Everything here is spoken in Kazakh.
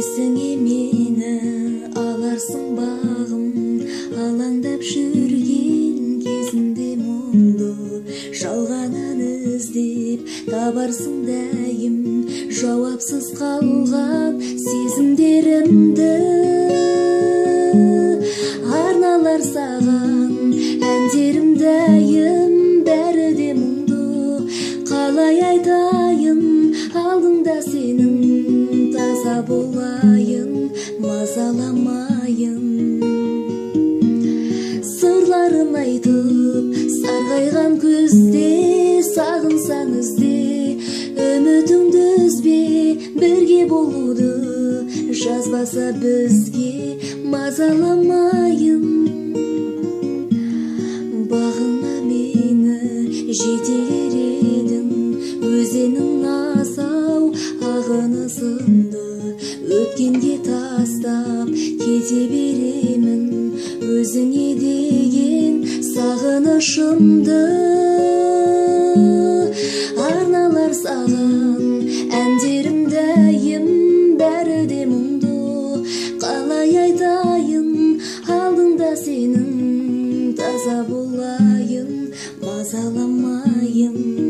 Өзіңе мені аларсың бағым, алаңдап жүрген кезінде мұңды жалғанын іздеп табарсың дәйім, жауапсыз қалған сезімдерімді арналар саған әндерім дәйім, бәрі де мұңды қалай айтайын, алдыңда сенің таза болайын, мазаламайын. Сырларын айтып сарғайған көзде сағынсаң ізде, үмітіңді үзбе, бірге болуды жазбаса бізге мазаламайын. Бағына мені жетелер едің, өзенің асау ағыны сынды, өткенге тастап кете беремін, өзіңе деген сағынышымды арналар саған әндерім дәйім, бәрі де мұңды қалай айтайын, алдыңда сенің таза болайын, мазаламайын.